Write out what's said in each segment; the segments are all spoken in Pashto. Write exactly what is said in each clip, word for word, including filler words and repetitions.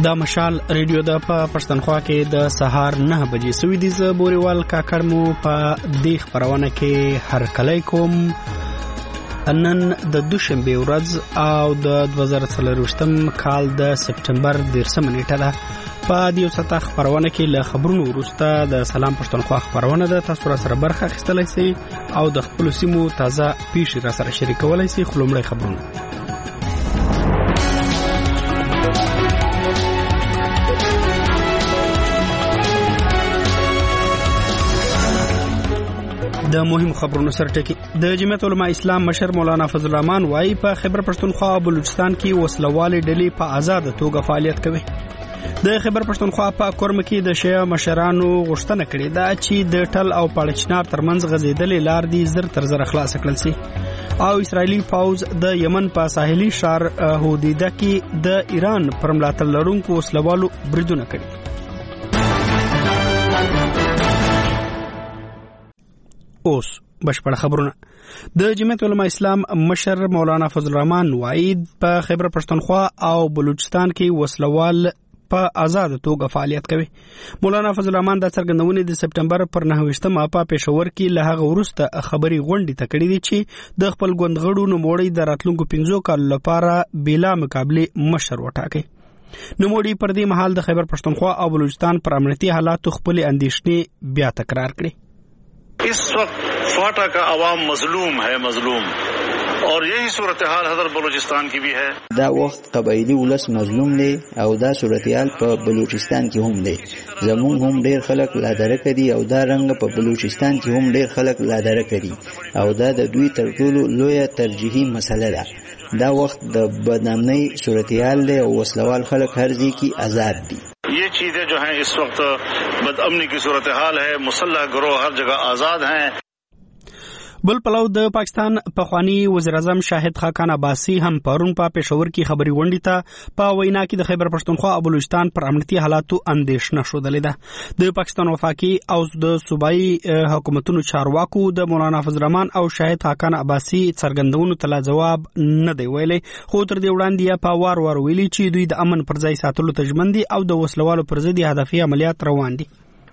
دا مشال ریډیو د په پښتونخوا کې د سهار نه بجې سوي دي. ز بوريوال کاکړ مو په دې خبرونه کې هر کله کوم نن د دوشنبه ورځ او د دوه زره څلرویشتم کال د سپټمبر دیرشمه نیټه ده. په دې ستا خبرونه کې له خبرونو وروسته د سلام پښتونخوا خبرونه ده. تاسو را سره برخه اخیستلای شئ او د خپل سیمو تازه پیښې را سره شریکولای شئ. خلومړی خبرونه د مهم خبرونو سره ټکی. د جمعیت علماء اسلام مشر مولانا فضل الرحمن وايي په خیبر پښتونخوا او بلوچستان کې وسلوالې ډلې په آزاد توګه فعالیت کوي. د خیبر پښتونخوا په کورم کې د شیعه مشرانو غوښتنه کړې ده چې د ټل او پاړچنار ترمنځ غځېدلې لار دي زر تر زر خلاص کړل شي او اسرایلی پوز د یمن په ساحلي شهر هودیده کې د ایران پر ملاتړ لرونکو وسلوالو بریدونه کړي. اوس بشپړ خبرونه. د جمعیت علماء اسلام مشر مولانا فضل الرحمن وايي په خیبر پښتونخوا او بلوچستان کې وسلوال په آزاد توګه فعالیت کوي. مولانا فضل الرحمن د څرګندونې د سپټمبر پر نهه په پېښور کې له هغه وروسته خبري غونډې ته کړې دي چې د خپل ګوندغړو نوموړي د راتلونکو پنځو کالو لپاره بلا مقابله مشر وټاکي. نوموړي پر دې مهال د خیبر پښتونخوا او بلوچستان پر امنیتي حالاتو خپل اندېښنې بیا تکرار کړې. इस वक्त फाटा का आवाम मजलूम है मजलूम और यही सूरत हाल हजरत बलूचिस्तान की भी है. دا وخت قبایلی ولس مظلوم دی او دا صورت حال په بلوچستان کې هم دی. زمون هم ډیر خلک لا درک دي او دا رنګ په بلوچستان کې هم ډیر خلک لا درک دي او دا د دوی تر ټولو لویه ترجیحي مسله ده. دا وخت د بدنامۍ صورت حال دی او وسلوال خلک هر ځای کې آزاد دي. ये चीजें जो हैं इस वक्त बदअमनी की सूरत हाल है. मुसल्लह गिरोह हर जगह आजाद हैं. بل پلو د پاکستان پخوانی وزیر اعظم شاهد خاقان عباسی هم پرون په پېښور کې خبري غونډې ته په وینا کې د خیبر پښتونخوا او بلوچستان پر امنیتي حالاتو اندېښنه شودلې ده. د پاکستان وفاقي او د صوبایي حکومتونو چارواکو د مولانا فضل الرحمن او شاهد خاقان عباسی څرګندونو ته لا جواب نه دی ویلي، خو تر دې وړاندې په وار وار ویلي چې دوی د امن پر ځای ساتلو ته ژمن دي او د وسلوالو پر ضد هدفي عملیات روان دي.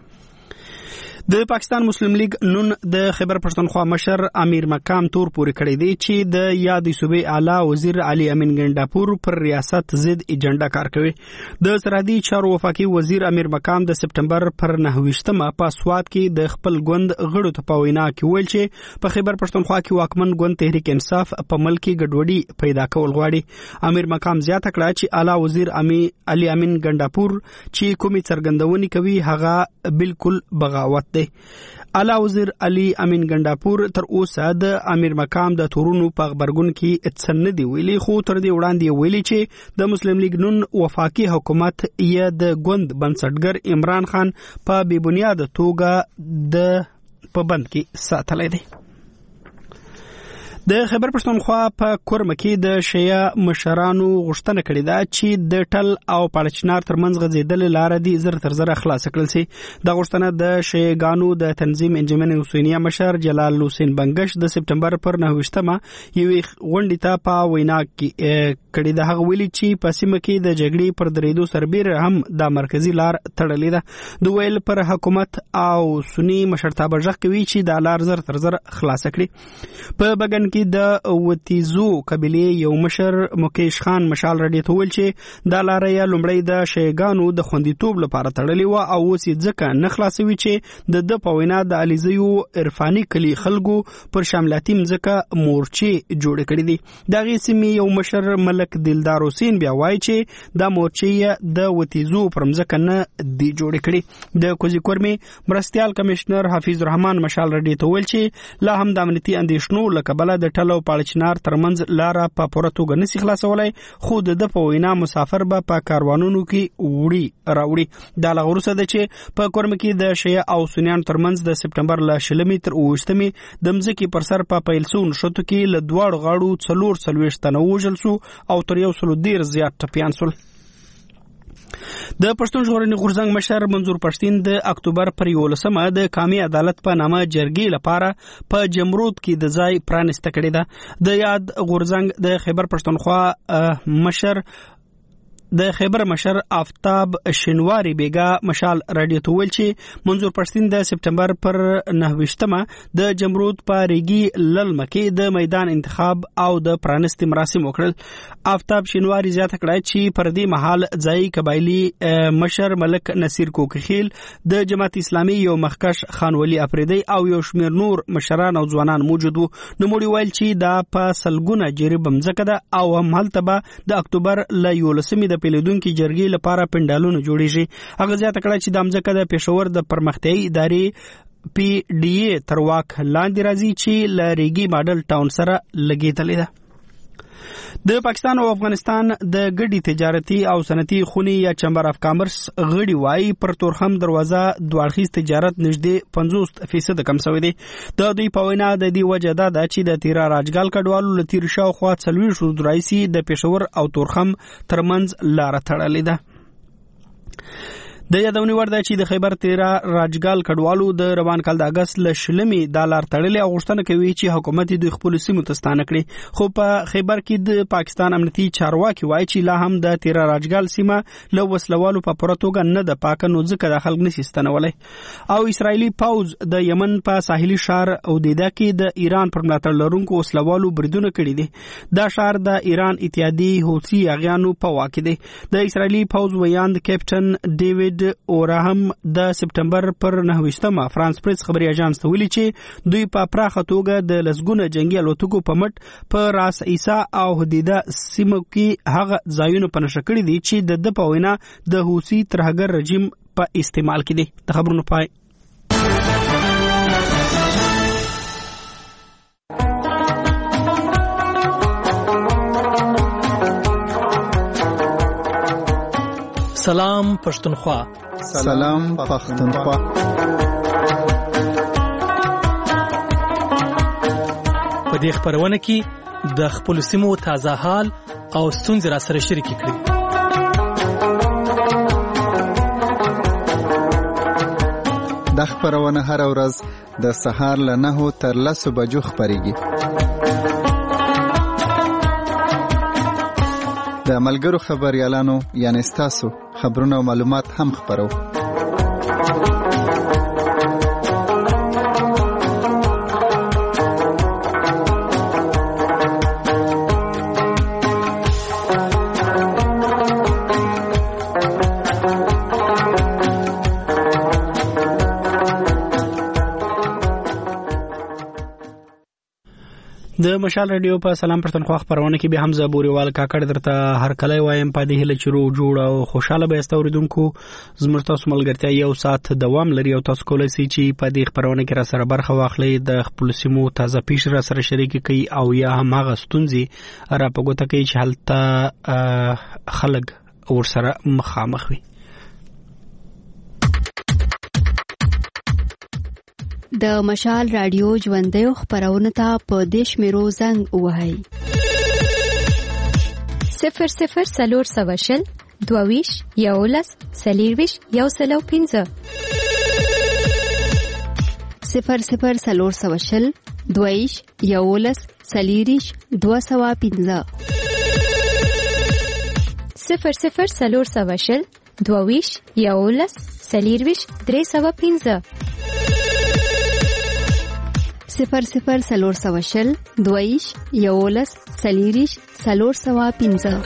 د پاکستان مسلم لیگ نون د خیبر پښتونخوا مشر امیر مقام تور پورې کړی دی چې د یادې صوبې اعلی وزیر علي امین ګنډاپور پر ریاست ضد ایجنډا کار کوي. د سرحدي چارو وفاقي وزیر امیر مقام د سپټمبر پر نهه په سواد کې د خپل ګوند غړو ته په وینا کې ویل چې په خیبر پښتونخوا کې واکمن ګوند تحریک انصاف په ملک کې ګډوډي پیدا کول غواړي. امیر مقام زیاته کړه چې اعلی وزیر امیر علي امین ګنډاپور چې کومي څرګندونې کوي هغه بالکل بغاوت. اعلی وزیر علي امین ګنډاپور تر اوسه د امیر مقام د تورونو په خبرګون کې څه نه دی ویلي، خو تر دې وړاندې ویلي چې د مسلم لیگ نون وفاقي حکومت یا د ګوند بنسټګر عمران خان په بې بنیاده توګه د په بند کې ساتلی دی. د خیبر پښتونخوا په کورم کې د شیعه مشرانو غوښتنه کړې ده چې د ټل او پاړچنار ترمنځ غځېدلې لاره دي زر تر زر خلاص کړل شي. دا غوښتنه د شیعهګانو د تنظیم انجمن حسینیه مشر جلال حسین بنگش د سپټمبر پر نهه یوې غونډې ته په وینا کې کړې ده. هغه ویلي چې په سیمه کې د جګړې پر درېدو سربیره هم د مرکزی لار تړلې ده. د ویل پر حکومت او سنی مشرتابه ژغ کوي چې د لار زر تر زر خلاص کړي. په بګن د وتیزو قبیلې یو مشر مکیش خان مشال رډي ته ویل چې دا لاره یې لومړی د شیعهګانو د خوندیتوب لپاره تړلې وه او اوس یې ځکه نه خلاصوي چې د ده په وینا د علیزیو عرفاني کلي خلکو پر شاملاتي مځکه مورچې جوړې کړې دي. د هغې سیمې یو مشر ملک دلدار حسین بیا وایي چې دا مورچې د وتیزو پر مځکه نه دي جوړې کړې. د کوزي کورمې مرستیال کمشنر حفیظ الرحمن مشال رډي ته ویل چې لا هم د امنیتي اندېښنو له کبله د ټل او پاړچنار ترمنځ لاره په پوره توګه نشي خلاصولای، خو د ده په وینا مسافر به په کاروانونو کې وړي راوړي. دا له وروسته ده چې په کورم کې د شیعه او سنیانو ترمنځ د سپټمبر له شلمې تر اوویشتمې د مځکې پر سر په پیل سوو نښتو کې له دواړو غاړو څلور څلوېښت تنه ووژل سو او تر یو سلو ډېر زیات ټپیان سول. د پښتون ژغورنې غورځنګ مشر منظور پښتین د اکتوبر پر یولسمه د کامي عدالت په نامه جرګې لپاره په جمرود کې د ځای پرانسته کړې ده. د یاد غورځنګ د خیبر پښتونخوا مشر د خیبر مشر آفتاب شینواری بیگا مشال رادیو ته ویل چې منظور پښتین د سپټمبر پر نهه د جمرود په ریګي للمه کې د میدان انتخاب او د پرانستي مراسم وکړل. آفتاب شینواری زیاته کړه چې پر دې مهال ځای قبایلی مشر ملک نصیر کوکخیل د جماعت اسلامي یو مخکش خان ولی اپریدی او یو شمیر نور مشران او ځوانان موجود وو. نو موږ ویل چې دا په سلګونه جری بمځکه ده او هم هلته به د اکتوبر ل یولسمې پیلودونکو جرګې لپاره پندالونه جوړیږي. هغه زیاته کړه چې د امځکه د پېښور د پرمختیايي ادارې پی ډی ای تر واک لاندې راځي چې لریګي ماډل ټاون سره لګیدلې ده. د پاکستان او افغانستان د ګډي تجارتي او صنعتي خونی یا چمبر اف کامرس غړي وای پر تورخم دروازه دوالخیز تجارت نږدې پنځوس فیصد کم شوی دی. د دوی په وینا د دې وجه دا ده چې د تیرا راجګال کډوالو لتیر شاوخوا څلوي شو درایسي د پېښور او تورخم ترمنځ لار تړلې ده. د یادونې ور ده چې د خیبر تیرا راجګال کډوالو د روان کال د اگست ل شلمې دالر تړلې او غوښتنه کوي چې حکومت د خپل سیمو ته ستانه کړي. خو په خیبر کې د پاکستان امنیتي چارواکي وایي چې لا هم د تیرا راجګال سیمه له وسلوالو په پوره توګه نه د پاک نو ځکه د خلک نشي ستنولای. او اسرایلی پوز د یمن په ساحلي شهر اودیده کې د ایران پر ملاتړ لرونکو وسلوالو بریدونه کړي دي. دا شهر د ایران اتحادی حوثي اغیانو په واک دی. د اسرایلی پوز ویاند کیپټن ډیوډ اورهم د سپټمبر پر نهه فرانس پریس خبري اژانس ته ویلي چې دوی په پراخه توګه د لسګونه جنگي الوتکو په مټ په راس عیسی او حدیده سیمو کې هغه ځایونه په نشه کړی دي چې د د په وینا د حوثي ترهګر رژیم په استعمال کې دي. د خبرونو پای سلام پښتونخوا. سلام پښتونخوا. په دې خبرونه کې د خپل سیمو تازه حال او ستونزې را سره شریک کړئ. د خبرونه هر ورځ د سهار له نهو تر لسو بجو خبريږي. د ملګرو خبريالانو یعنی ستاسو خبرونه او معلومات هم خبرو. د مشال رادیو په سلام پښتونخوا خبرونه کې به حمزه بوريوال کاکړ درته هر کله وایم په دې هله چرو جوړ او خوشاله به استوریدونکو زموږ تاسو ملګرتیا یو سات دوام لري او تاسو کولای شئ چې په دې خبرونه کې را سره برخه واخلئ د خپل سیمو تازه پیښ را سره شریک کړئ او یا هم هغه ستونزې را پګوته کوي چې حالت خلک ورسره مخامخ وي. د مشال رادیو ژوندۍ خبرونه ته په دیش میرو زنګ وهاي صفر صفر سلور سواشل دوویش یولس سلیرویش یو سلو پینزه صفر صفر سلور سواشل دوویش یولس سلیریش دو سوا پینزه صفر صفر سلور سواشل دوویش یولس سلیرویش درې سوا پینزه صفر صفر سلور سوا شل دویش یولس سلیریش سلور سوا پینزه.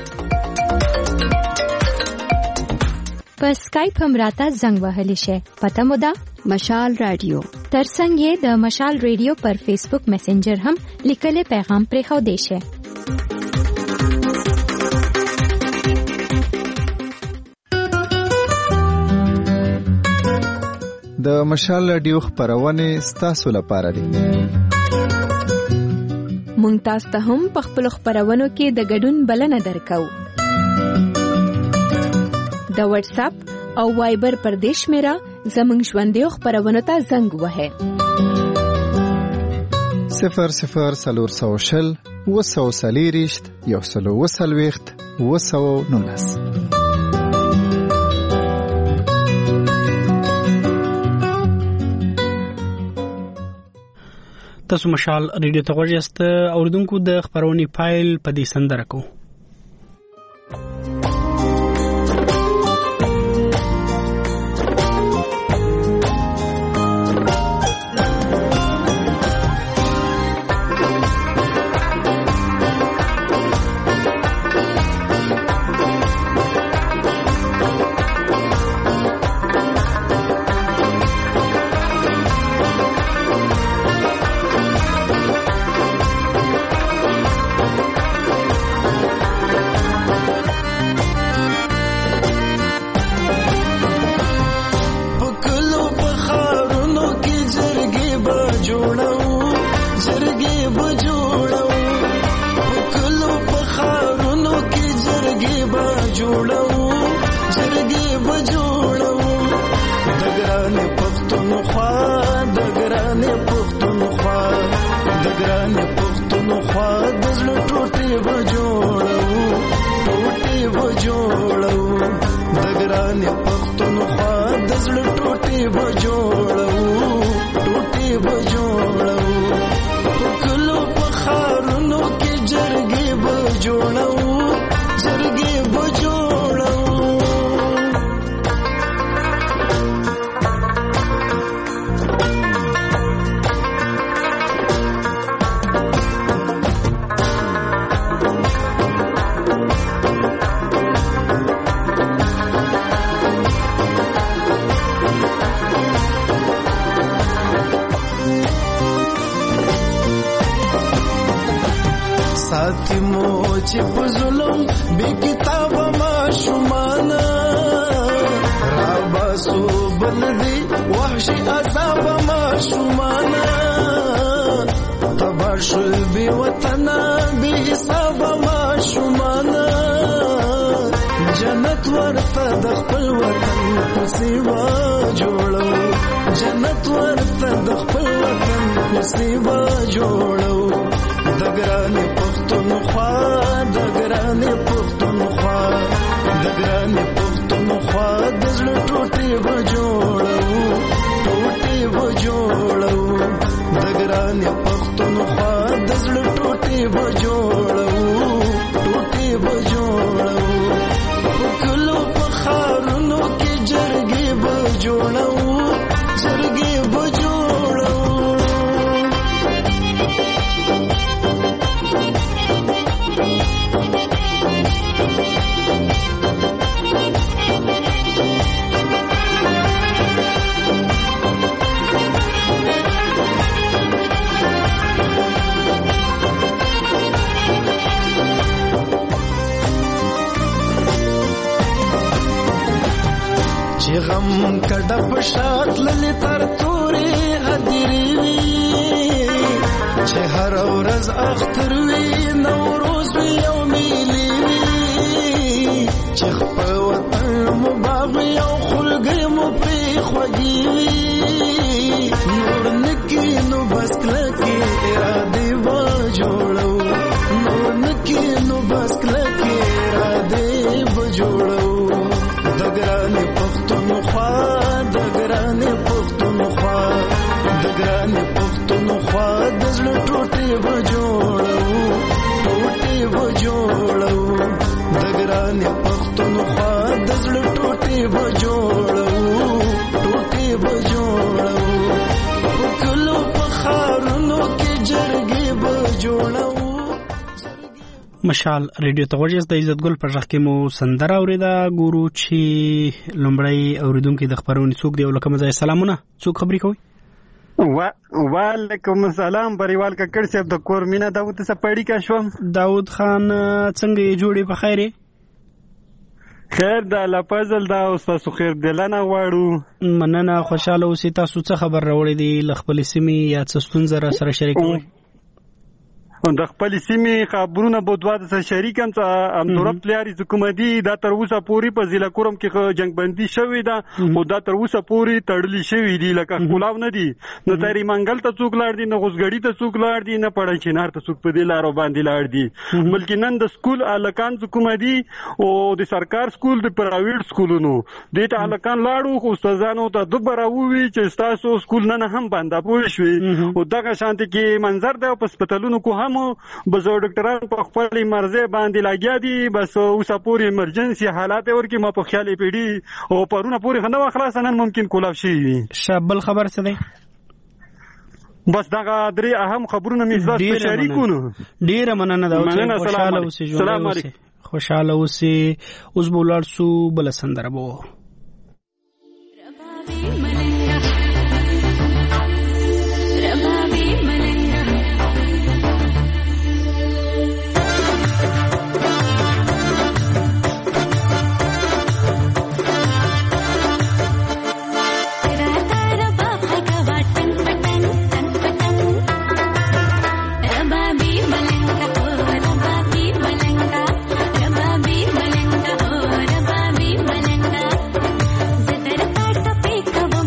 په سکایپ هم راته زنګ وهلی شي. پته مو ده مشال رادیو. ترڅنګ یې د مشال رادیو پر فیسبوک میسنجر هم لیکلي پیغام پرې خو دی شي. د مشال رادیو خبرونه ستاسو لپاره دي. مونږ تاسو ته هم په خپل خبرونو کې د ګډون بلنه درکو. د واتس اپ او وایبر پر دیش میرا زمنګ ژوندۍ خبرونه ته زنګ وهه. صفر صفر سلور سو شل وسو سلیریشت یو سلو وسلويخت وسو نونس. تاسو مشال ریډیو ته ورجست اوریدونکو د خبرونې فایل په دې سندره کو. ګرانې پښتونخوا د ګرانې پښتونخوا د ګرانې پښتونخوا د زړه ټوټې به جوړو ټوټې به جوړو د ګرانې پښتونخوا د زړه ټوټې به جوړو ټوټې به جوړو په کلو په ښارونو کې جرګې به جوړو جرګې به جوړو ساتي مو چې په ظلم بې کتابه ماشومانه راباسو بلدي وحشي عذابه ماشومانه تبا شول بې وطنه بې حسابه ماشومانه جنت ورته د خپل وطن کوڅې به جوړو جنت ورته د خپل وطن کوڅې به جوړو د ګرانې پښتونخوا د ګرانې پښتونخوا د ګرانې پښتونخوا د زړه ټوټې به جوړو ټوټې به جوړو د ګرانې پښتونخوا د زړه ټوټې به جوړو ټوټې به جوړو په کلو په ښارونو کې جرګې به جوړو جرګې به جوړو چې غم کډه په شات للی تر تورې هدیرې وي چې هر ورځ اختر وي نوروز وي او میلې وي چې خپل وطن مو باغ وي او خلګۍ مو پرې خوږې وي نور نکي نو بس کلکې ارادې به جوړو نور نکي نو بس کلکې ارادې به جوړو د ګرانې پښتونخوا د ګرانې پښتونخوا د ګرانې پښتونخوا د زړه ټوټې به جوړو ټوټې به جوړو د ګرانې پښتونخوا د زړه ټوټې به جوړو ټوټې به جوړو په کلو په ښارونو کې جرګې به جوړو مشال ریډیو ته غوږ د عزت ګل په ځخ کې مو سندره اوریدا ګورو چې لومړی اوریدونکو د خبرونې څوک دی ولکه مزه سلامونه څوک خبرې کوي وا وعلیکم السلام بریوال ککړ صاحب د کور مینا داوود سپړی کا شوم داوود خان څنګه جوړې په خیره خیر د الله فضل دا اوس خیر دلانه غواړو مننه خوشاله اوسې تاسو څه خبر راوړې دي خپل سیمې یا څه ستونزه را سره شریک کړئ د خپل سیمې خبرونه بودوا د شریکم څخه امدورب پلیاري حکومتي دا تر اوسه پوری په ضلع کورم کې جنگ بندي شوې ده او دا تر اوسه پوری تړلې شوې دي لکه کولاو نه دي نو تری منګل ته څوک لاړ دي نه غوسګړی ته څوک لاړ دي نه پړای چنار ته څوک په دې لارو باندې لاړ دي بلکې نن د سکول الکان حکومتي او د سرکار سکول د پرایویټ سکولونو د ته الکان لاړو خو استادانو ته دوباره وی چې تاسو سکول نه هم بنده پوه شوي او دغه شانتي کې منظر د هسپتالونو کو هم بزو ډاکټران په خپل مرزه باندې لاګیا دي بس اوسه پوری ایمرجنسي حالات ورکی ما په خیالي پیډي او پرونه پوری خنده خلاص نن ممکن کولاو شي شابل خبر څه دی بس دا درې اهم خبرونه مې زړه شریکونه ډیره مننه دا خوشاله اوسې سلام علیکم خوشاله اوسې اوس بولار سو بل سندره بو Come on.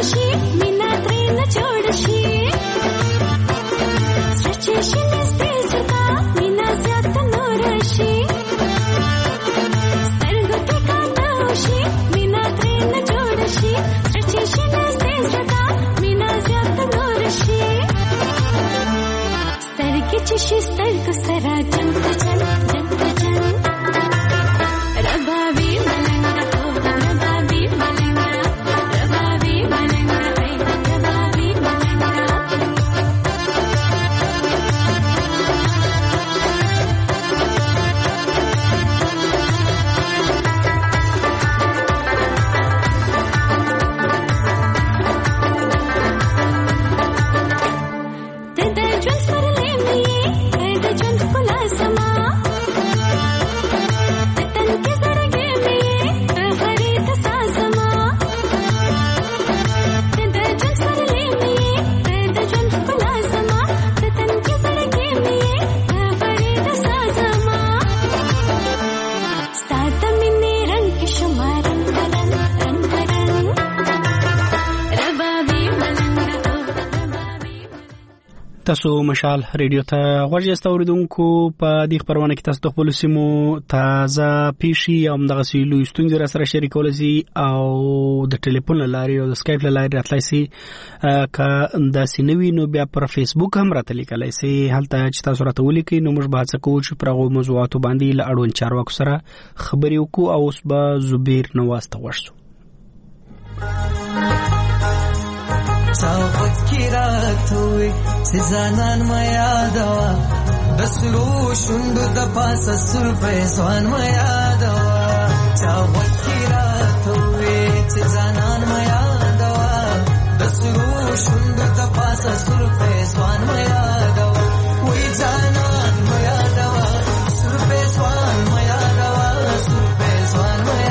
تاسو مشال ریډیو ته غوږ یاست اوریدونکو. په دې خبرونه کې تاسو د خپل سیمو تازه پیښې او دغه سیلو ستونزې را سره شریکول سي او د ټلیفون لارې او د سکایپ لارې راتلای سي. که د سینوي نو بیا پر فیسبوک هم راته لیکلای سي. هلته چې تاسو راته ولیکئ نو موږ به هڅه کوو چې پر هغو موضوعاتو باندې له اړوند چارواکو سره خبرې وکړو. او اوس به زبیر نواز ته ورشو. چاوت کی رات ہوئی سزانان میا دوا دسرو شند د پاس سر پیسوان میا دوا چاوت کی رات ہوئی سزانان میا دوا دسرو شند د پاس سر پیسوان میا دوا وی جانان میا دوا سر پیسوان میا دوا سر پیسوان میا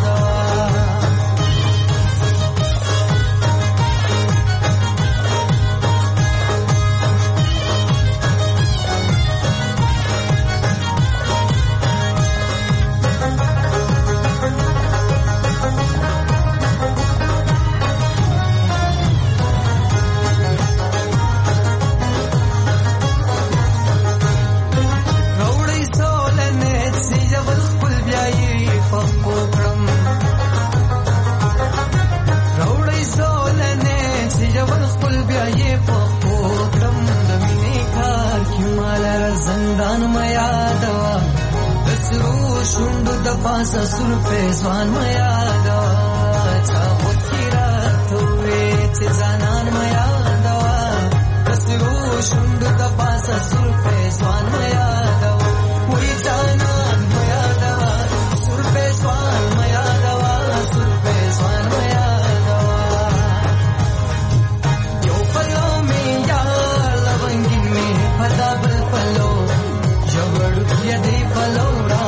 پاسا سر پیسوان میا دوا چاوت کی رات ہوئی چزانان میا دوا دسرو شند د پاسا سر پیسوان میا دوا وی جانان میا دوا سر پیسوان میا دوا سر پیسوان میا دوا یو پلو میں یا لونگی میں پتا بل پلو جوڑ کیا دی پلو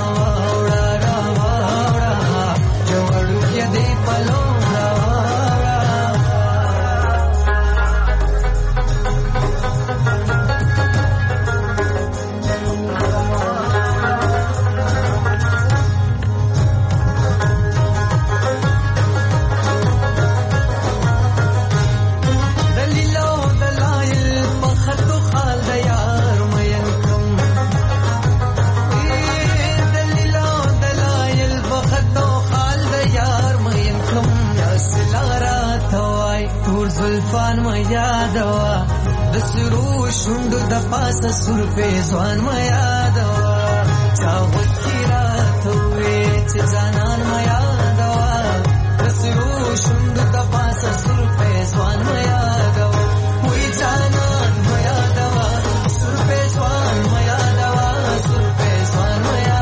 شند د پاسه سر پیسوان میا دوا چاوت کی رات ہوئی چزانان میا دوا دسرو شند د پاسه سر پیسوان میا دوا وی جانان میا دوا سر پیسوان میا دوا سر پیسوان میا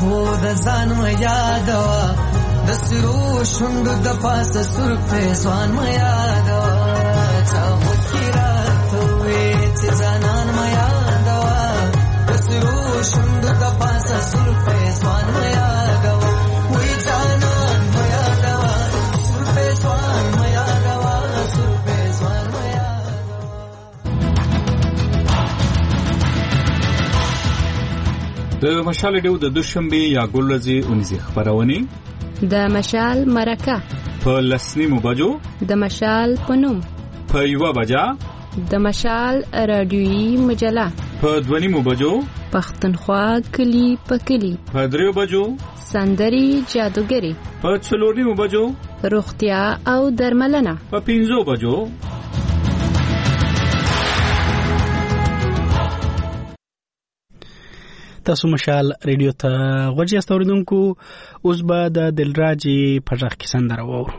خو د ځان مې یادوا د سرو شونډو د پاسه سر پېزوان مې یادوا چا وکړه راته وې چې ځانان مې یادوا د سرو شونډو د پاسه سر پېزوان مې یادوا وې ځانان مې یادوا سر پېزوان مې یادوا سر پېزوان مې د مشال ډیو د دوشنبه یا ګلزي اونځي خبرونه د مشال مرکه په لسنیمو بجو د مشال پنوم په یو بجا د مشال رادیویي مجله په دونیمو بجو پښتونخوا کلی په کلی په دریو بجو سندري جادوګری په څلورنیمو بجو روغتیا او درملنه په پنځو بجو. تاسو مشال ریډیو ته غوږی استوریدونکو اوس به د دلراجي پژخ کې سندره وورو.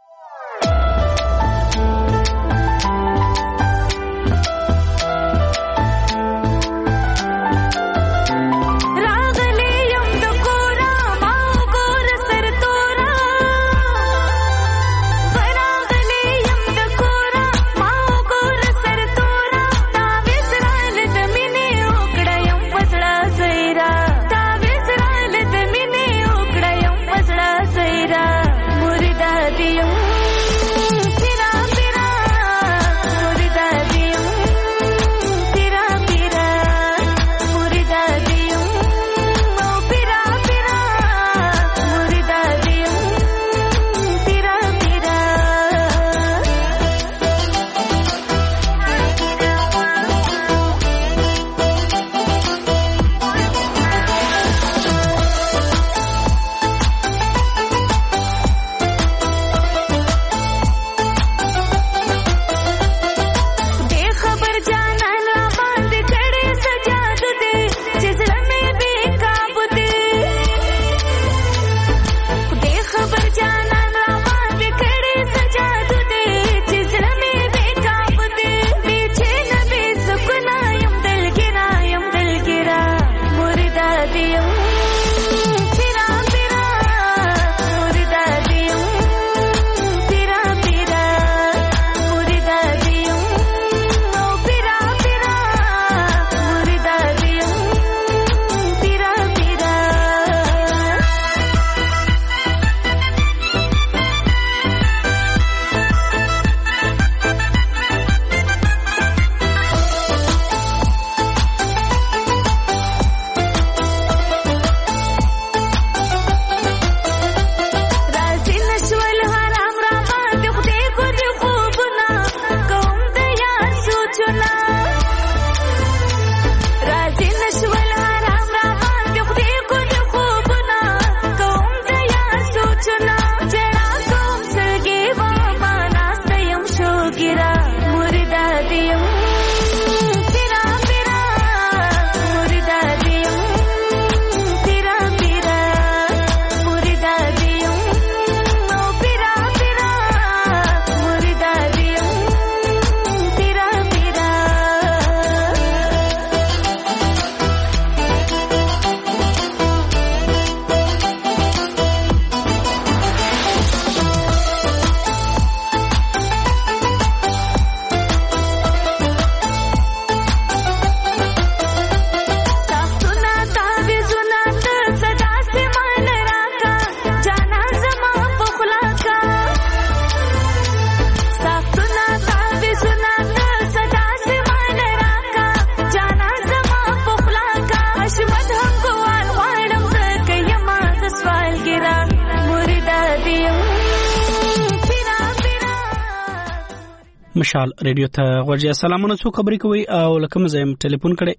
مشال ریډیو ته غوږی سلامونه څو خبرې کوي او لکه مزم ټلیفون کړي.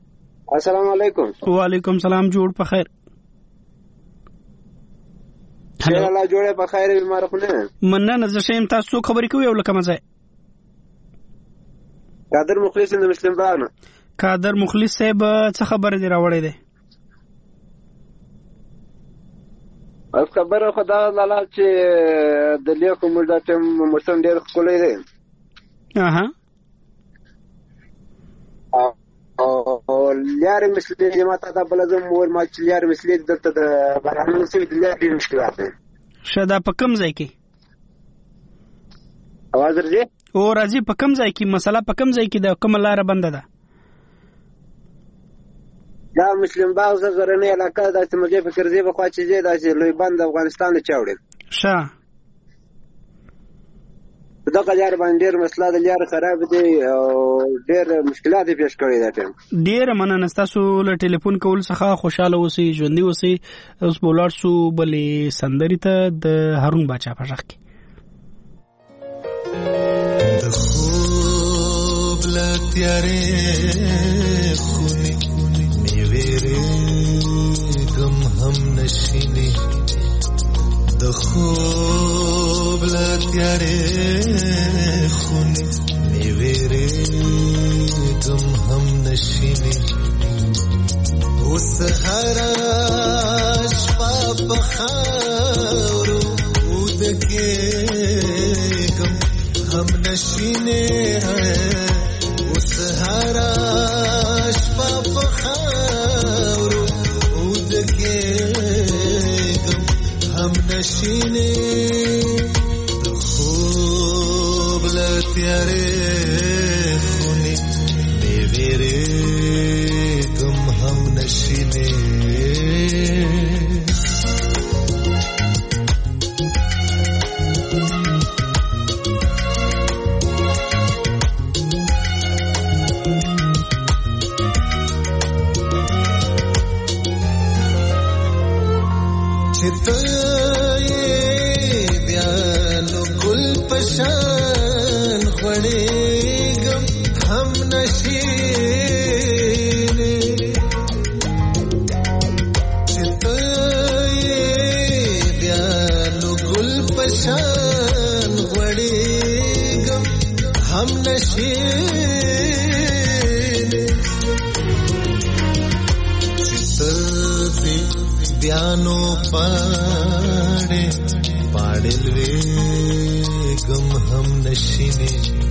السلام علیکم. وعلیکم سلام. جوړ په خیر. هلو الله جوړه په خیر بیمار خو نه مننه زه شیم. تاسو خبرې کوي او لکه مزه قادر مخلص د مسلم باغ. قادر مخلص صاحب څه خبره دی راوړې ده؟ اس خبره خدا لاله چې د لیکو موږ ته موسم ډېر خولې دی. اها او لیارې مسلې جماعت ته بل زم ور ما چې لیارې مسلې دلته د بارانونو سوي د لیارې مشکلات دي شدا په کوم ځای کې اواز راځي او راځي په کوم ځای کې مسله په کوم ځای کې د کوم لار بنده ده دا مسلم باغ زرغرنې علاقه د سمجه فکر زی په خوا چې زی د لوی بند افغانستان له چاوړي شه دا قجار باندې ډېر مسله د لیار خراب دي او ډېر مشکلات پیښ کړي دا ټیم ډېر مننه تاسو له ټلیفون کول څخه خوشاله اوسئ ژوندۍ اوسئ اوس بولار سو بلې سندري ته د هارون باچا په ژغ کې د خوب لا تیارې خوني میويره غم هم نشینه د خوب لا تیارې خوني میويره غم هم نشینه اوس هر شپه په خاورو ودکه غم هم نشینه اوس هر شپه په خاورو ودکه هم نشینه د خوب لا تیارې خوني میويره غم هم نشینه बियानो पाड़े पाड़िलवे गम हम नशीने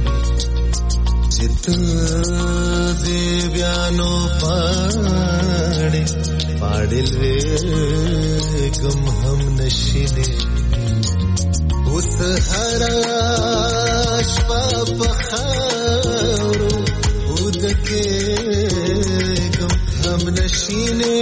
चित दे बियानो पाड़े पाड़िलवे गम हम नशीने उस हराश पाप खारो उदके गम हम नशीने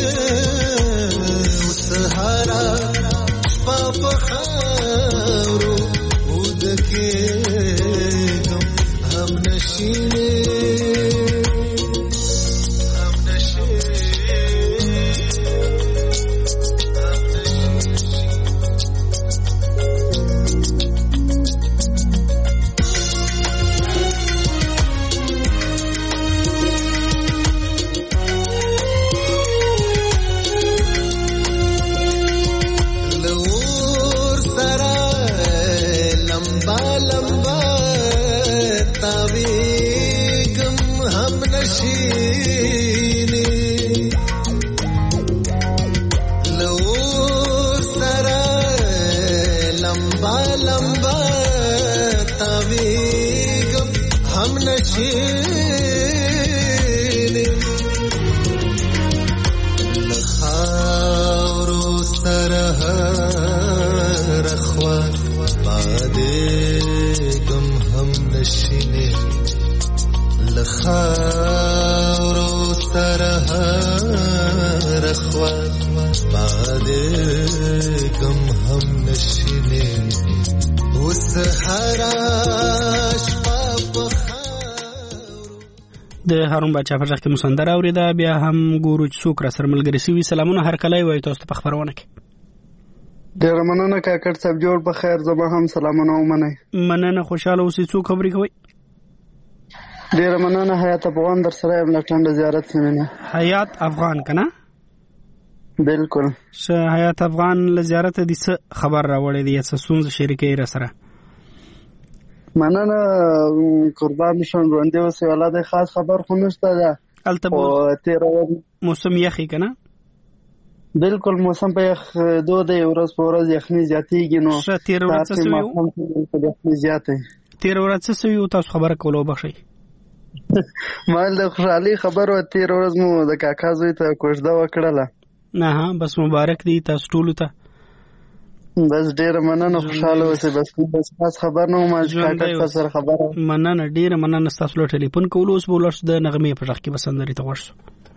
सहारा पाप खारो उदके गम हम नशीने हम नशीने د هارون باچا په ځخ کې مسندر اوریدا بیا هم ګورو چې څوک را سره ملګری سوي سلامونه هر کله وای تاسو ته په خبرونه کې ډیر مننه کاکړ صاحب جوړ په خیر زما هم سلامونه ومنئ مننه خوشاله اوسئ څوک خبرې کوي ډیر مننه حیات افغان در سره یم لټنډ زیارت سمینه حیات افغان کنه بالکل شه حیات افغان له زیارت دي څه خبر راوړی دی څه سونز شریکې را سره مننه قربان شون روندې اوس ولادت خاص خبر خو نشته ده البته موسم یخی کنه بالکل موسم په یخ دو د ورځ په ورځ یخني زیاتېږي نو شه تیر ورځ څه ویو یخني زیاتې تیر ورځ څه ویو تاسو خبر کولو بخښئ مال د خوشحالي خبرو تیر ورځ مو د کاکا زوی ته کوژده وکړله. نه بس مبارک دی تاسو ټولو ته. بس ډیره مننه، خوشاله اوسئ. بس بس خاص خبر نه ما کاکا سره خبره. مننه ډیره مننه تاسو له ټلیفون کولو. اوس به ولرسو د نغمې په ځخ کې بسندري ته ورسو.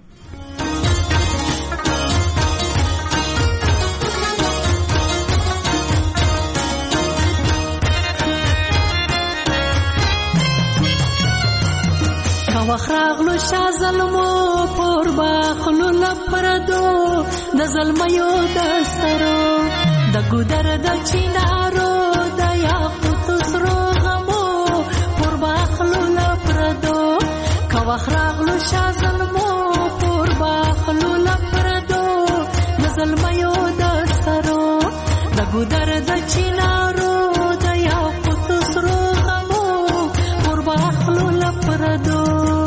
وخراغلو شا ظلمو پور باخلو لپردو د ظلمیو د سرو د ګودر د چینارو د یاقوت سرو غمو پور باخلو لپردو کا وخراغلو شا ظلمو پور باخلو لپردو د ظلمیو د سرو د ګودر د چینارو د یاقوت سرو غمو پور باخلو لپردو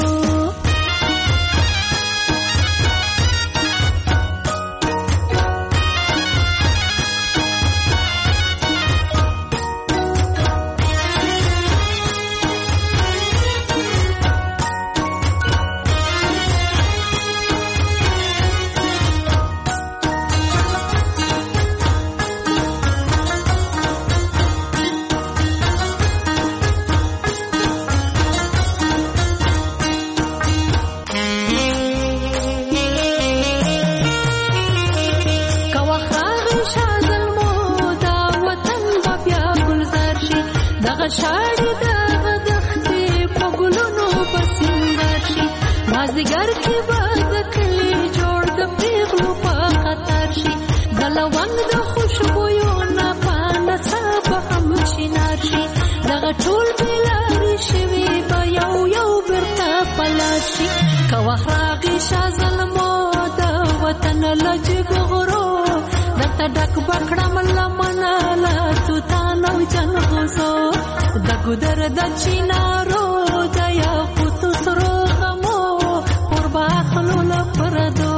شاړي د غدختې په ګلونو پسندر شي مازدیګر کې به د کلي جوړ د پیغلو په خطر شي د لونګ د خوشبویو نه پانه څه به هم شینار شي دغه ټول بېلارې شوي به یو یو بیرته پلار شي که وخت راغی شا ظلمو د وطن له جګو غرو درته ډک به کړم لمنه له توتان او جنغوزو د ګودر د چینارو د یاقوتو سرو غمو ور باخلو لپردو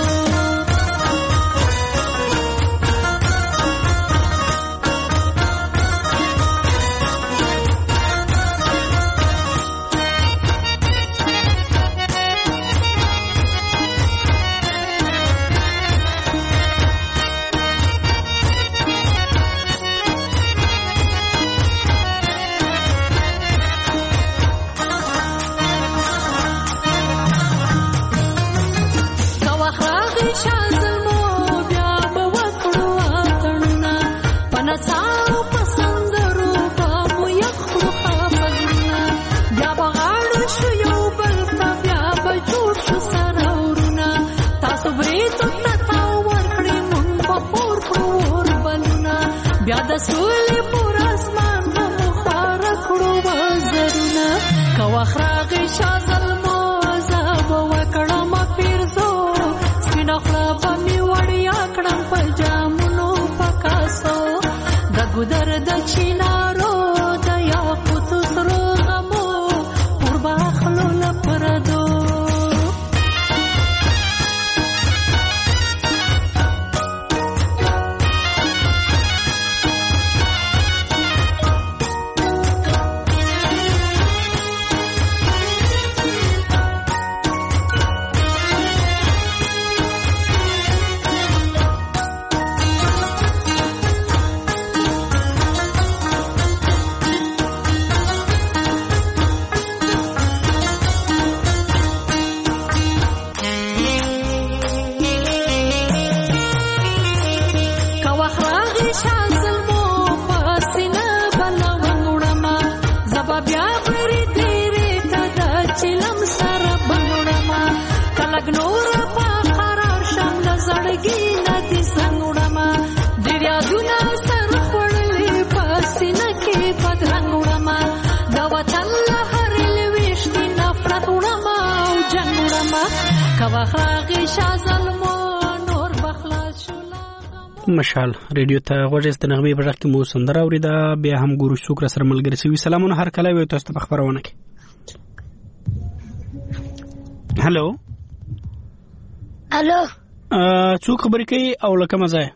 بیا د سولې پر اسمان هم خواره کړو وزرونه که وخت راغی شا ظلمو زه به وکړم پیرزو سپینه خوله به مې وړیا کړم په جامونو په کاسو د ګودر د چینارو د یاقوتو سرو غمو پر باخلو لپردو مشال ریډیو ته غوږ د نغمې په ځخ کې مو سندره اوریده. بیا هم ګورو څوک را سره ملګری شوي. سلامونه هر کله وي تاسو ته خبرونه کې. هالو الو څوک خبرې کوي او لکه مزه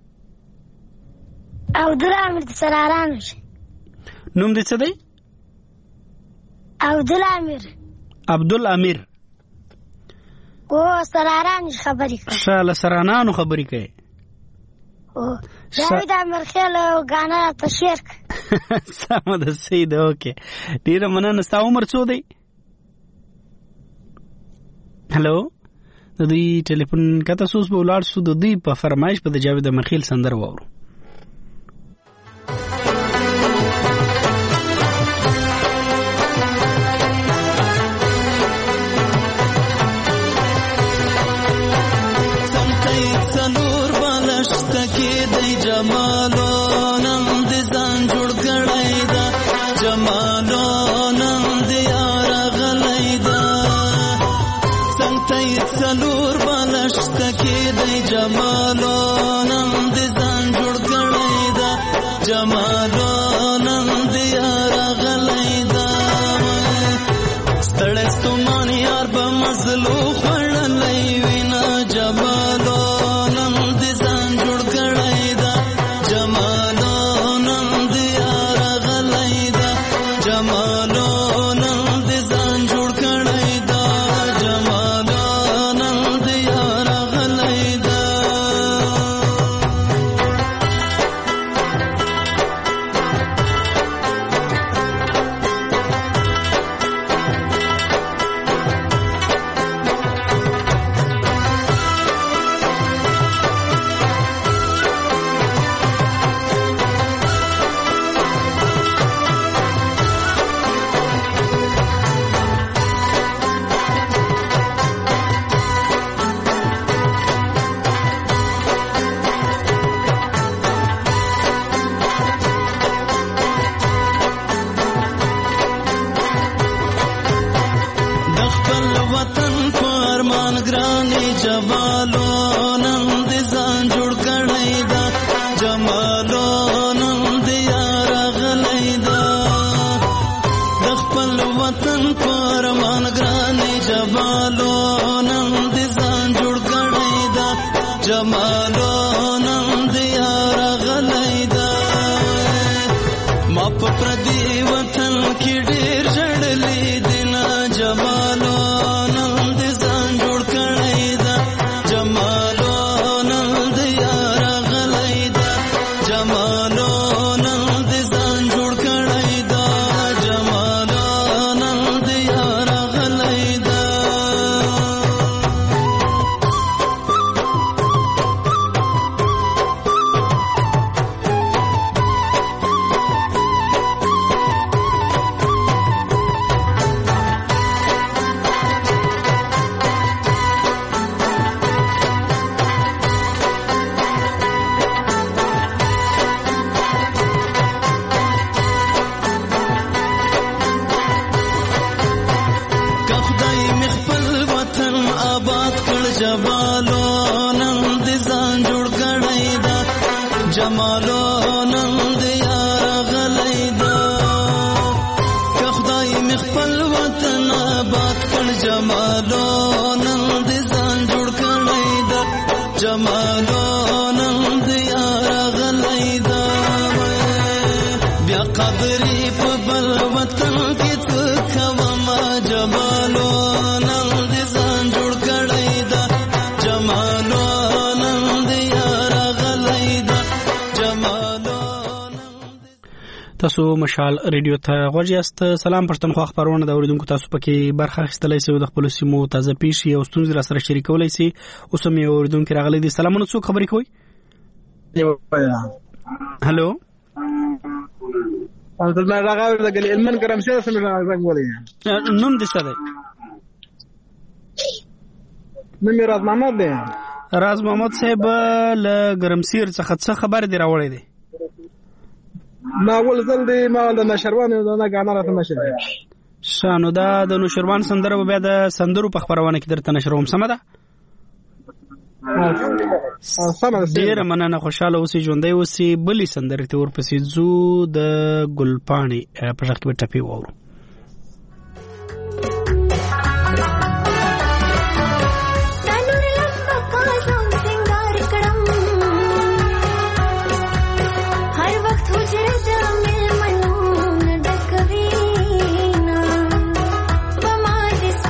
عبدالعامر سراران نوم دې څه دی؟ عبدالعامر. عبدالامیر او سراران خبرې کوي. شاله سرانانو خبرې کوي. او جاوید امرخیل او غانا تشرک سم ده سید. اوکې ډیره مننه. ستا عمر څو دی؟ هلو د دوی ټلیفون کته سوس به ولاړ سو. د دوی په فرمایش په د جاوید امرخیل سندره واورو. جمالو نم دې ځان جوړ کړی دا جمالو نم دې یار غلی دا څنګه یې څلور بالښت کې دی جمالو نم دې ځان جوړ کړی دا جمالو نم دې یار غلی دا ستړی ستومان یار به مزلو خوړلی وینا جمالو نم دې ځان جوړ کړی دا جمالو نم دې یار غلی دا جمالو نم دې ځان جوړ کړی دا جمالو نم دې یار غلی دا تاسو مشال ریډیو ته غوږ یاست. سلام پښتونخوا خبرونه د اوریدونکو تاسو پکې برخه اخیستلای شئ د خپل سیمو تازه پیښې او ستونزې را سره شریکولای شئ. اوس هم یو اوریدونکو راغلی دی. سلامونه، څوک خبرې کوي؟ هلو انت ما راغاو د ګل علمن کرم شه سم راغ ولې نوم دې څه دی؟ نوم راز محمد دی. راز محمد صاحب له ګرمسیر څخه څه خبر دی راوړی دی؟ ما ول زل دی ما د نشروان د غانا راته نشر شانو دا د نشروان سندره به د سندرو په خبرونه کې درته نشروم. سم ده؟ ډیره مننه، خوشاله اوسې، ژوندۍ اوسې. بلې سندرې ته ورپسې ځو، د ګلپاڼې په غږ کې به ټپې واورو. Just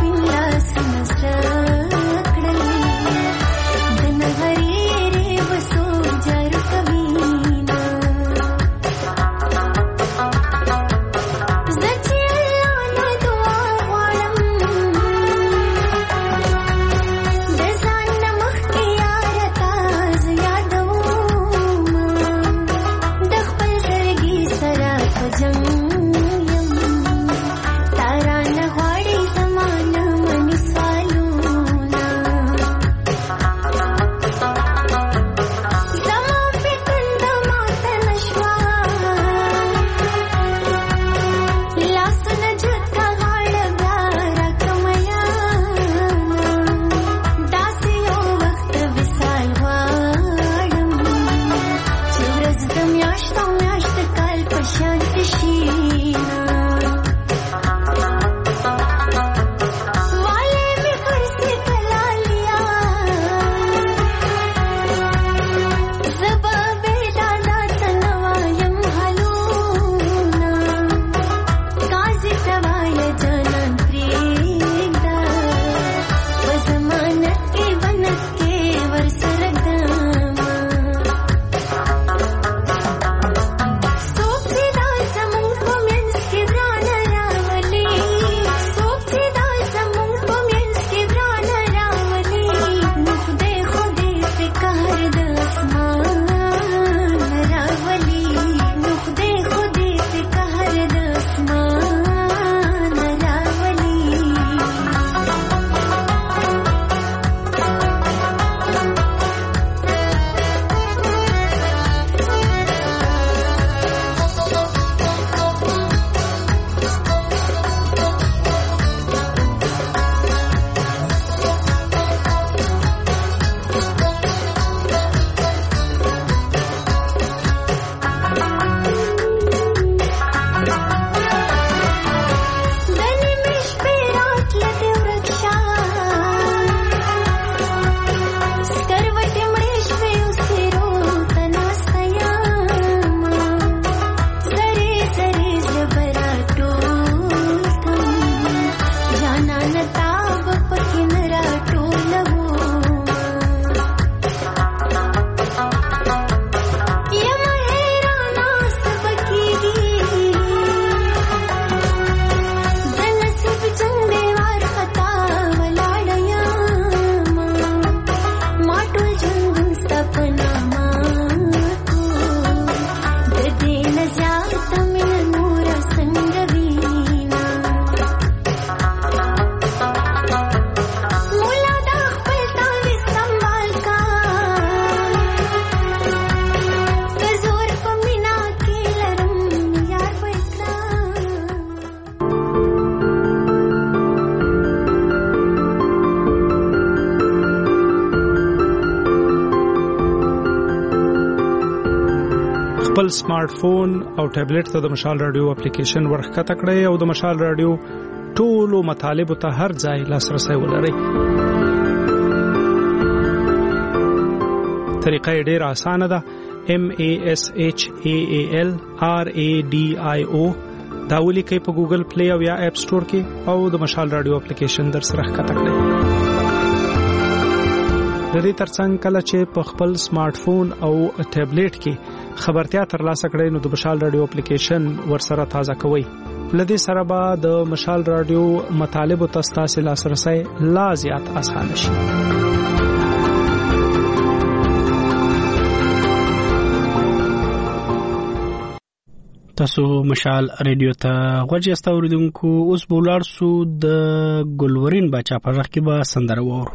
خپل سمارټ فون او ټابلیټ ته د مشال رادیو اپلیکیشن ورښکته کړئ او د مشال رادیو ټولو مطالبو ته هر ځای لاسرسی ولرئ. طریقه یې ډېره اسانه ده. M A S H A A L R A D I O دا ولیکئ په ګوګل پلی او یا اپ سٹور کې او د مشال رادیو اپلیکیشن در سره ښکته کړئ. د دې ترڅنګ کله چې په خپل سمارټ فون او ټابلیټ کې خبرتیا ترلاسه کړئ نو د مشال رادیو اپلیکیشن ورسره تازه کوئ. لدې سره به د مشال رادیو مطالبو ته ستاسو لاسرسی لا زیات اسانه شي. تاسو مشال رادیو ته غوږ یاست اوریدونکو. اوس به ولاړ سو د ګلورین بچا په غږ کې به سندره وورو.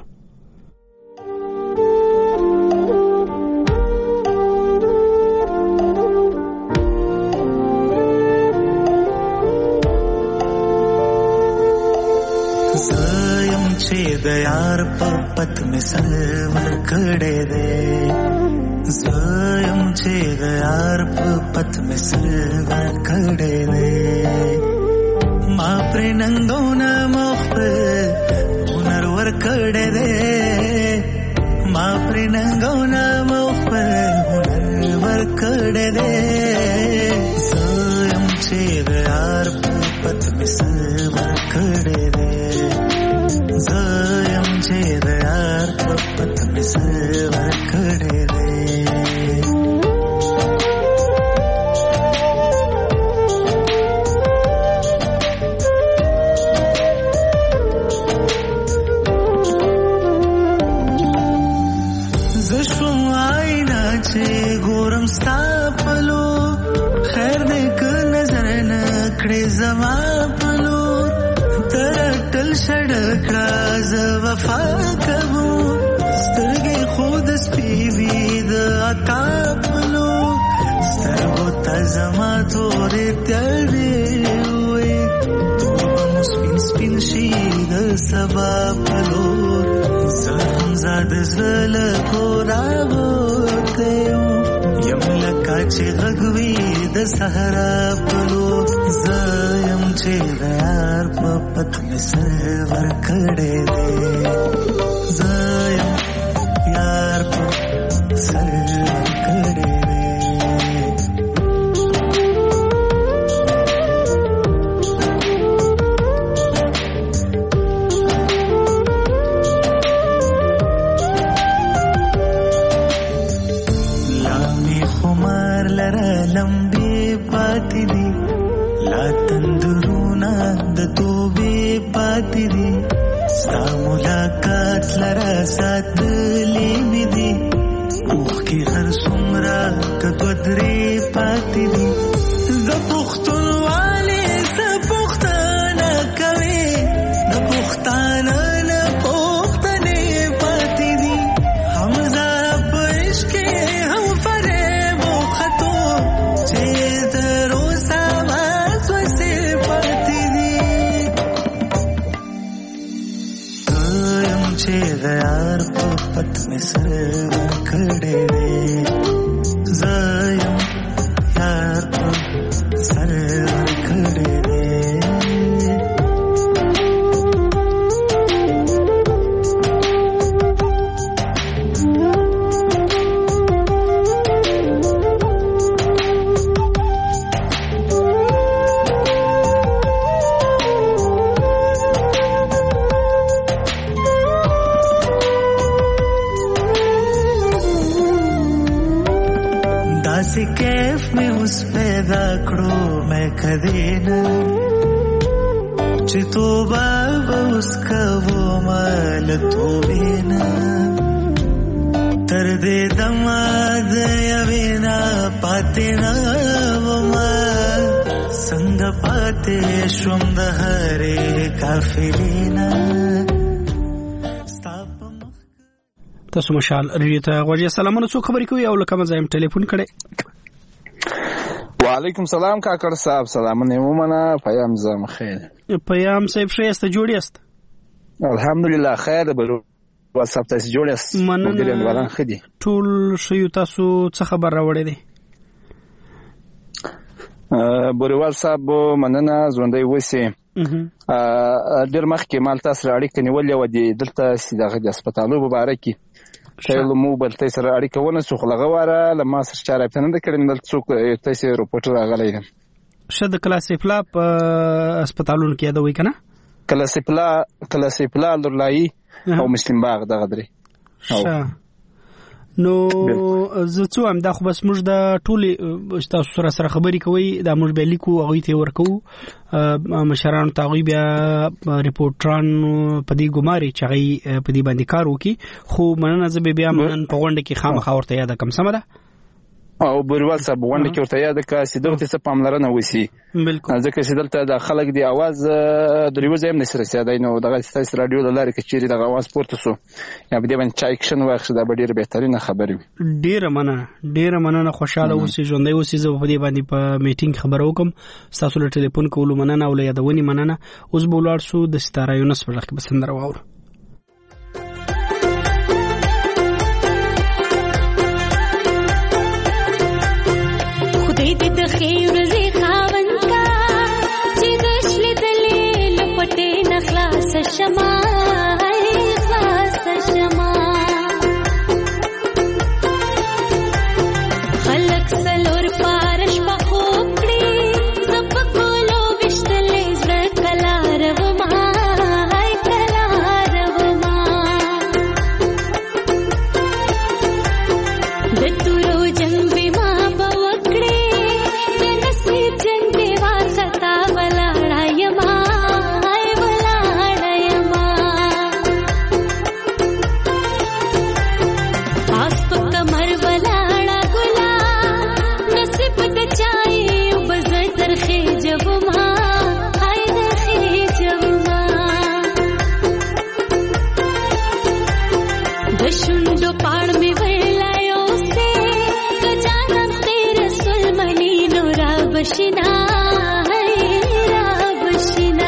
زایم چې د یار په پت می سلور کړه دې زایم چې د یار په پت می سلور کړه دې ما پر ننګونه مخ په هنر ور کړه دې ما پر ننګونه مخ په هنر ور کړه دې زایم چې د یار په پت می سلور کړه دې زایم چې د یار په پت می سلور کړه دې زما پلور ترټل شړکړه ز وفا کوو سترګې خود سپیوي د عطا پلور سترګو ته زما تورې تړې وې تور مسپین سپین شي د سبا پلور زه هم زاد زړه کورا وته یم لکه چې غږوي د صحرا پلور زایم چې د یار په پت می سلور کړه دې زایم یار په سلور کړه لامي خمار لره لمبي پاتې دي لا تندرونا د توبې پاتې دي ستا ملاقات لره ساتلې مې دي اوښ کې هر څومره کدو درې پاتې دي د پښتونوالې څه پوښتنه کوې د پښتانه نه پوښتنې پاتې دي حمزه په عشق کې هم فریب وختو چې د روسا چې د یار په پت می سلور کړه دې زایم یار په سلور کړه دې کیف میں اس پیدا کړو میں کدینا چې توبه اوس کوو مال توبینا تر دې دما د یوینا پاتینا وما څنګه پاتې شوم د هرې کافلینا تاسو مشال ریډیو ته غوږی سلامونه څو خبرې کوي او لکه مزایم ټلیفون کړي. وعلیکم سلام کاکړ صاحب سلامونه ومنه پیام زم خیر پیام صاحب شایسته جوړ یاست الحمدلله خیر بلو واتساپ تاسو جوړ یاست مننه ټول شیو تاسو څه خبر راوړی دی بوریوال صاحب مننه ژوندی اوسئ. ډېر مخکې مال تاسو سره اړیکه نیولې وه د دلته دغه د هسپتالو په باره کې ته مو بل ته سره اړیکه ونیسو خو هغه واره له ما سره چا رابطه نه ده کړې دلته څوک تاسې رپورټ راغلی دی. ښه د کلاسیفلا په هسپتالونو کې یادوئ که نه؟ کلاسیفلا کلاسیفلا لورلایي او مسلم باغ دغه درې. ښه نو زه څه وایم دا خو بس موږ د ټولې تاسو سره سره خبرې کوئ دا موږ بیا لیکو هغوی ته یې ورکوو مشرانو ته هغوی بیا ریپورټران په دې ګماري چې هغوی په دې باندې کار وکړي. خو مننه زه به بیا نن په غونډه کې خامخا ورته یاده کړم. سمه ده؟ او بوریوال صاحب غونډه کې ورته یاده کړه چې دغه څه پاملرنه وشي ځکه چې دلته د خلک د اواز د یوه ځای هم نشي رسېدی. نو دغه ستاسو راډیو له لارې که چیرې دغه اواز پورته سو یا په دې باندې چا اکشن واخیست دا به ډېره بهترینه خبرې وي. ډېره مننه ډېره مننه خوشحاله اوسئ ژوندی اوسئ. زه به په دې باندې په میټینګ خبره وکړم. ستاسو له ټلیفون کولو مننه او له یادونې مننه. اوس به ولاړ سو د ستاره یونس په غږ کې به سندره واورو. د خیر ورځې خاوند کا چې د شلې دلې لپټې نه خلاص شمه خلاص شمه خلک سلور پارش په خوب کړي زب کولو وشتلې زړه کلار وما هاي کلار وما د تورو جنگ بما بوکړي بشنا ہے را بشنا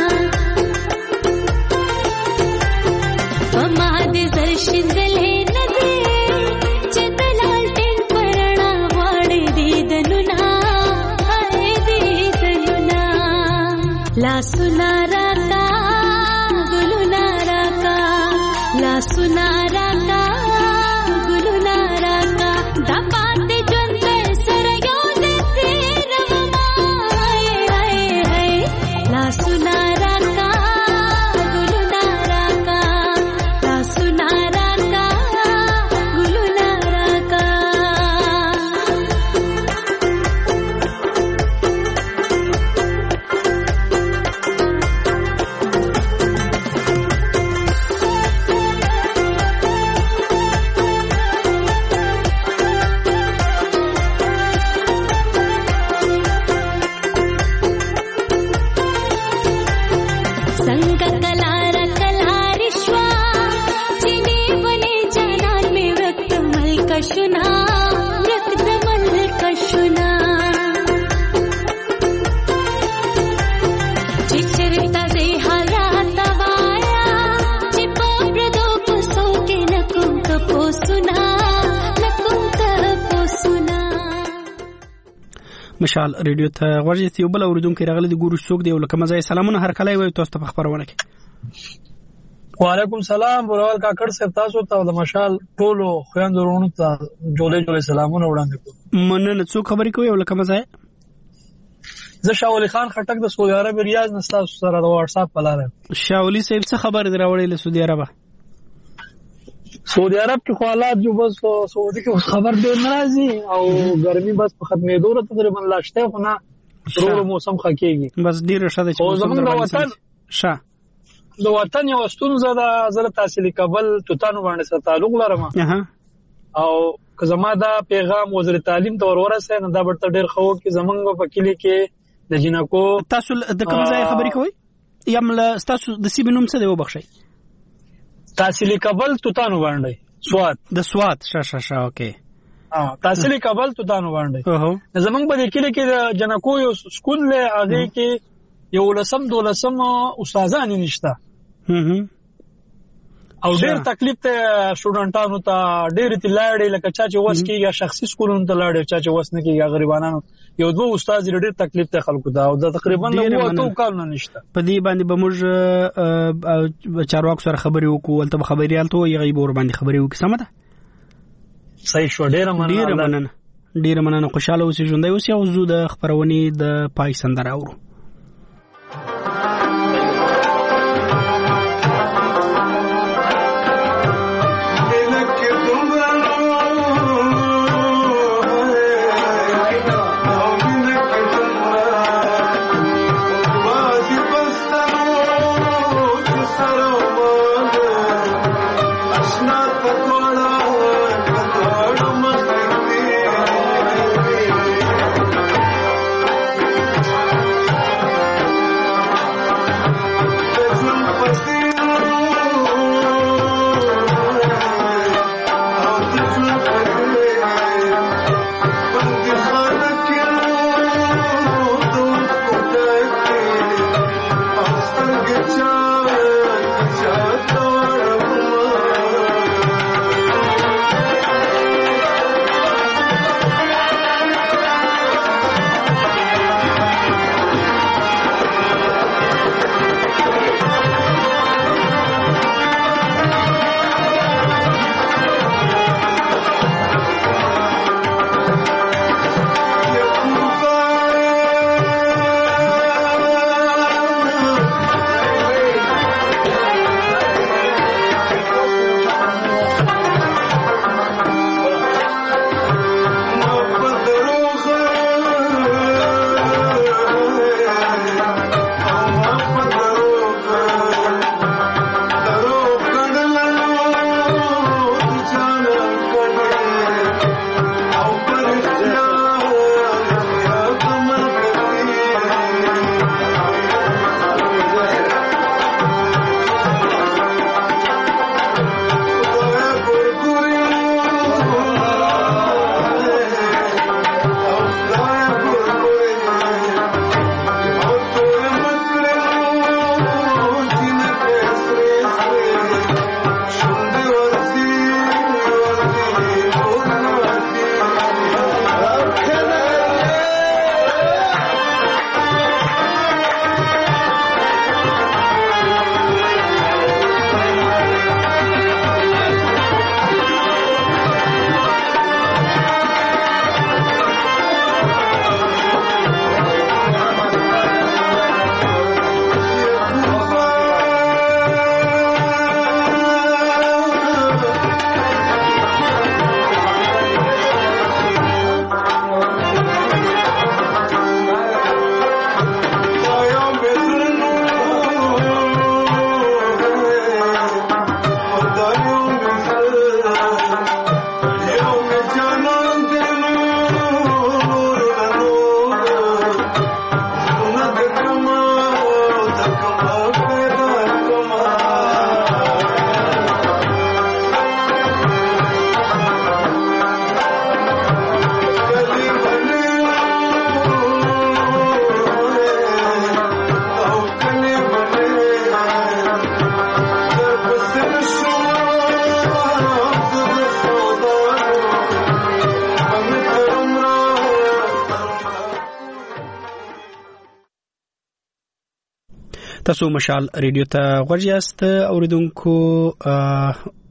وما دې زرشندلې ندی چې دلال ټین پرانا واړې دې دنونا ہے دې دنونا لا سنا راکا ګلونا راکا لا سنا راکا ګلونا راکا دا پاتې ژوند سره یو सुना राका गुलुना राका ला सुना राका गुलुना राका مشال ریډیو ته ورځي یو بل اوریدونکو راغلي د ګورو څوک دی ولکه مزه سلامونه هر کله وي تاسو ته خبرونه کوي. وعلیکم سلام بروال کاکړ صاحب تاسو ته د مشال ټولو خويندو ورونو ته جوړې جوړې سلامونه وړاندې کوم. مننه څوک خبرې کوي ولکه مزه زه شاولي خان خټک د سعودي عرب ریاض نه تاسو سره د واتس اپ پلاره. شاولي صاحب څه خبر دراوړې له سعودي عرب؟ سعودي عرب کې حالات جو بس سعودي کې خبر دی ناراضي او ګرمي بس په ختمې دوره تقریبا لاشته خو نه ورو موسم خکېږي بس ډیر شته چې موسم د وطن شه د وطن یو ستونزه د زړه تحصیل کابل توتانو باندې سره تعلق لرم او که زما دا پیغام وزیر تعلیم ته ورورسه نه دا برته ډیر خو کې زمنګ په کلی کې د جنکو تاسو د کوم ځای خبرې کوئ یم له تاسو د سی بنوم څه دی وبخښئ؟ تحصیل کابل توتانو باندې سواد د سواد شه شه شه اوکي ها تحصیل کابل توتانو باندې زمنګ په کلی کې د جنکو یو سکول له هغه کې یو لسم دولسم استادان نشته. او ډېر تکلیف ته سټوډنټانو ته ډېر تی لاړې لکه چا چې وس کېږي شخصي سکولونو ته لاړې چا چې وس نه کېږي غریبانو یو دوه استاد ډېر تکلیف ته خلکو ته او د تقریبا د وو کال نه نشته په دې باندې به موږ چارواکو سره خبرې وکړو ولته خبرې الته یې غیب ور باندې خبرې وکړو سم ده صحیح شو ډېر مننه ډېر مننه ډېر مننه خوشاله اوسې ژوندۍ اوسې او زو د خبرونې د پای سندره اورو تاسو مشال ریډیو ته غوږ یاست اوریدونکو